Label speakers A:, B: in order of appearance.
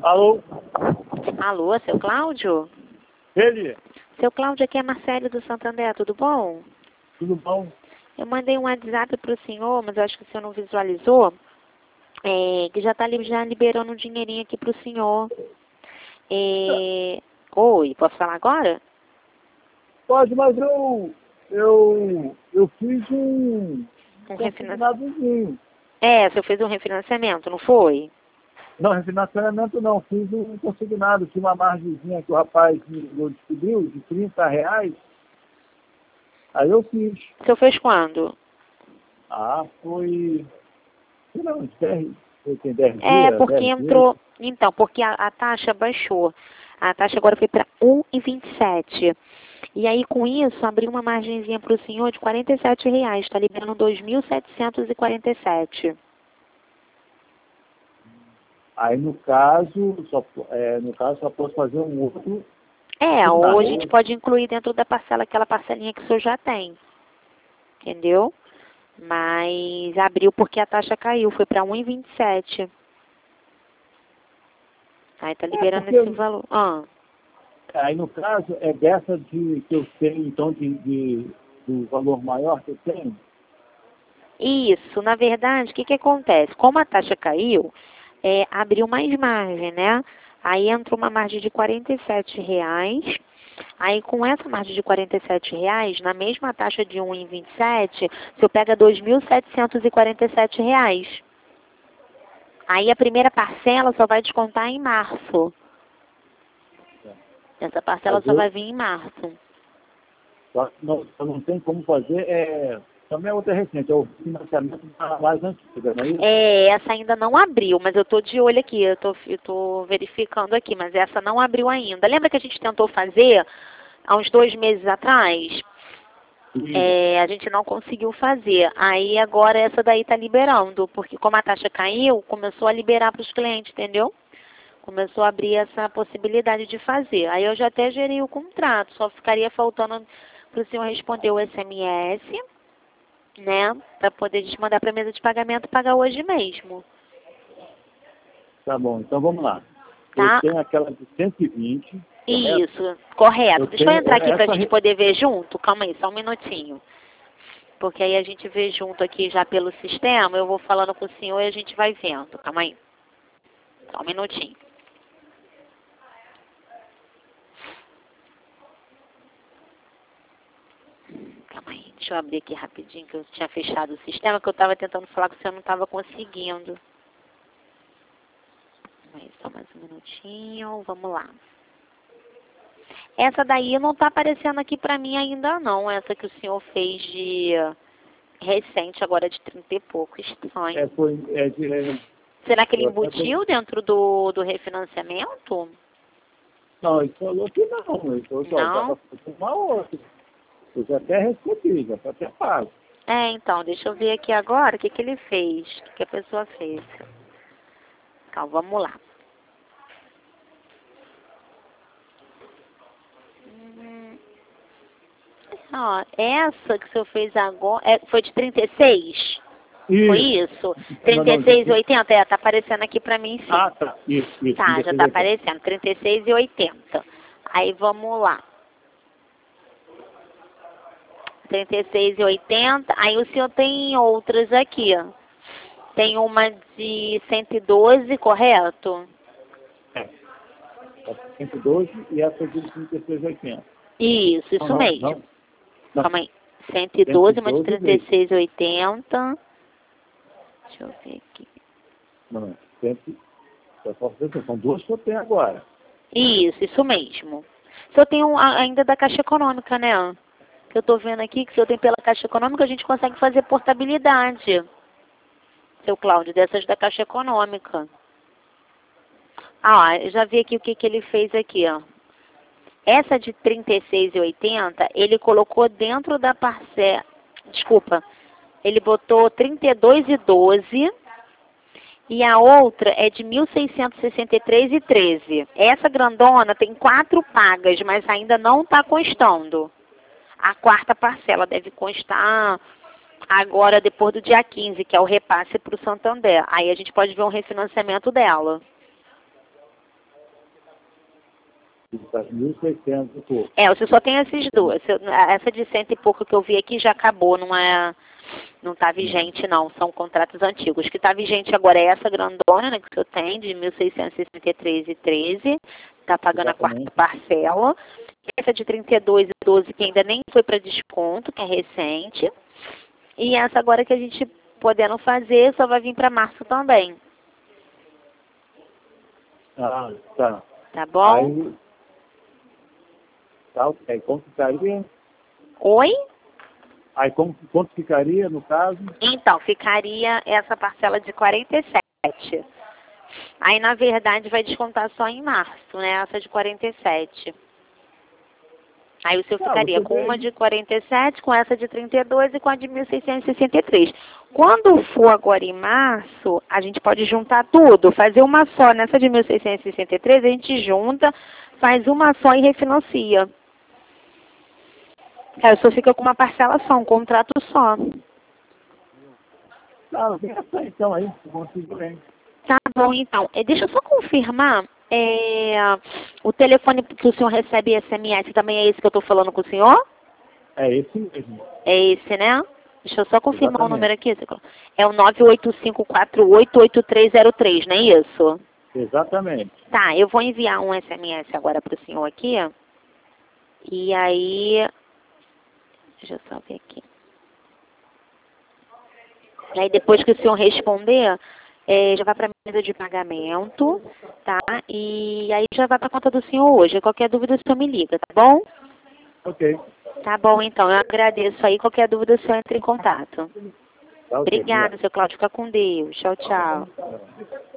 A: Alô?
B: Alô, seu Cláudio?
A: Ele?
B: Seu Cláudio, aqui é Marcelo do Santander, tudo bom?
A: Tudo bom?
B: Eu mandei um WhatsApp para o senhor, mas eu acho que o senhor não visualizou, que já está já liberando um dinheirinho aqui para o senhor. Oi, posso falar agora?
A: Pode, mas eu fiz um configuradozinho.
B: Você fez um refinanciamento, não foi?
A: Não, refinanciamento não, fiz um consignado, tinha uma margenzinha que o rapaz me descobriu de R$ 30. Aí eu fiz.
B: O senhor fez quando?
A: Foi. Não, tem 10 dias.
B: Porque entrou. Então, porque a taxa baixou. A taxa agora foi para 1,27. E aí, com isso, abriu uma margenzinha para o senhor de R$ 47. Está liberando 2.747.
A: Aí, no caso, só posso fazer um outro.
B: Ou a gente pode incluir dentro da parcela, aquela parcelinha que o senhor já tem. Entendeu? Mas abriu porque a taxa caiu, foi para 1,27. Aí tá liberando esse valor.
A: Aí, no caso, é dessa que eu tenho, então, do valor maior que eu tenho?
B: Isso, na verdade, o que acontece? Como a taxa caiu, abriu mais margem, né? Aí entra uma margem de R$ 47. Aí com essa margem de R$ 47, na mesma taxa de 1,27, você pega R$ 2.747. Aí a primeira parcela só vai descontar em março. Essa parcela só vai vir em março.
A: Só não tem como fazer, também é outra recente, é o financiamento mais antiga, não é isso?
B: Essa ainda não abriu, mas eu estou de olho aqui, eu tô verificando aqui, mas essa não abriu ainda. Lembra que a gente tentou fazer há uns 2 meses atrás? A gente não conseguiu fazer. Aí agora essa daí está liberando, porque como a taxa caiu, começou a liberar para os clientes, entendeu? Começou a abrir essa possibilidade de fazer. Aí eu já até gerei o contrato, só ficaria faltando para o senhor responder o SMS, né? Para poder a gente mandar para a mesa de pagamento e pagar hoje mesmo.
A: Tá bom, então vamos lá.
B: Tá?
A: Eu tenho aquela de 120.
B: Isso, correto. Deixa eu entrar aqui para a gente poder ver junto. Calma aí, só um minutinho. Porque aí a gente vê junto aqui já pelo sistema, eu vou falando com o senhor e a gente vai vendo. Calma aí. Só um minutinho. Calma aí, deixa eu abrir aqui rapidinho, que eu tinha fechado o sistema, que eu estava tentando falar que o senhor não estava conseguindo. Calma aí, só mais um minutinho, vamos lá. Essa daí não está aparecendo aqui para mim ainda não, essa que o senhor fez de recente, agora de 30 e pouco, estranho. Será que ele embutiu dentro do refinanciamento?
A: Não, ele falou que não, ele falou que dava uma outra. Eu já até recebi, já até pago.
B: Então, deixa eu ver aqui agora o que ele fez, o que a pessoa fez. Calma, vamos lá. Essa que o senhor fez agora, foi de 36? Isso. Foi isso? 36,80? Tá aparecendo aqui pra mim, sim.
A: Tá. Isso.
B: Tá, já tá aparecendo. 36,80. Aí vamos lá. 36,80. Aí o senhor tem outras aqui, ó. Tem uma de 112, correto?
A: 112 e essa de 36,80.
B: Isso mesmo. Calma aí. 112, uma de 36,80. Deixa eu ver aqui.
A: Não, são duas que eu tenho agora.
B: Isso mesmo. O senhor tem ainda da Caixa Econômica, né? Que eu estou vendo aqui que o senhor tem pela Caixa Econômica, a gente consegue fazer portabilidade. Seu Cláudio, dessas da Caixa Econômica. Eu já vi aqui o que ele fez aqui, ó. Essa de 36,80, ele colocou dentro da parcela, desculpa, ele botou 32,12 e a outra é de 1.663,13. Essa grandona tem 4 pagas, mas ainda não está constando. A quarta parcela deve constar agora depois do dia 15, que é o repasse para o Santander. Aí a gente pode ver um refinanciamento dela.
A: Está 1.600 e pouco.
B: Você só tem esses dois. Essa de 100 e pouco que eu vi aqui já acabou, não está vigente não, são contratos antigos. O que está vigente agora é essa grandona, né, que o senhor tem, de 1.663,13, está pagando
A: Exatamente.
B: a quarta parcela. Essa de 32,12 que ainda nem foi para desconto, que é recente. E essa agora que a gente podendo fazer, só vai vir para março também.
A: Ah, tá.
B: Tá bom?
A: Aí, tá, ok. Quanto ficaria?
B: Oi?
A: Aí, quanto ficaria, no caso?
B: Então, ficaria essa parcela de 47. Aí, na verdade, vai descontar só em março, né? Essa de 47. Aí o senhor ficaria com uma de 47, com essa de 32 e com a de 1.663. Quando for agora em março, a gente pode juntar tudo, fazer uma só. Nessa de 1.663, a gente junta, faz uma só e refinancia. Aí o senhor fica com uma parcela só, um contrato só.
A: Não, vem essa então aí, consigo bem.
B: Tá bom, então. Deixa eu só confirmar. O telefone que o senhor recebe SMS também é esse que eu estou falando com o senhor?
A: É esse mesmo.
B: É esse, né? Deixa eu só confirmar
A: Exatamente.
B: o número aqui. É o 985488303, não é isso?
A: Exatamente.
B: Tá, eu vou enviar um SMS agora para o senhor aqui. E aí... Deixa eu só ver aqui. E aí depois que o senhor responder... já vai para a mesa de pagamento, tá? E aí já vai para a conta do senhor hoje. Qualquer dúvida, o senhor me liga, tá bom?
A: Ok.
B: Tá bom, então. Eu agradeço aí. Qualquer dúvida, o senhor entra em contato.
A: Tá, ok.
B: Obrigada, seu Cláudio. Fica com Deus. Tchau, tchau.
A: Obrigado.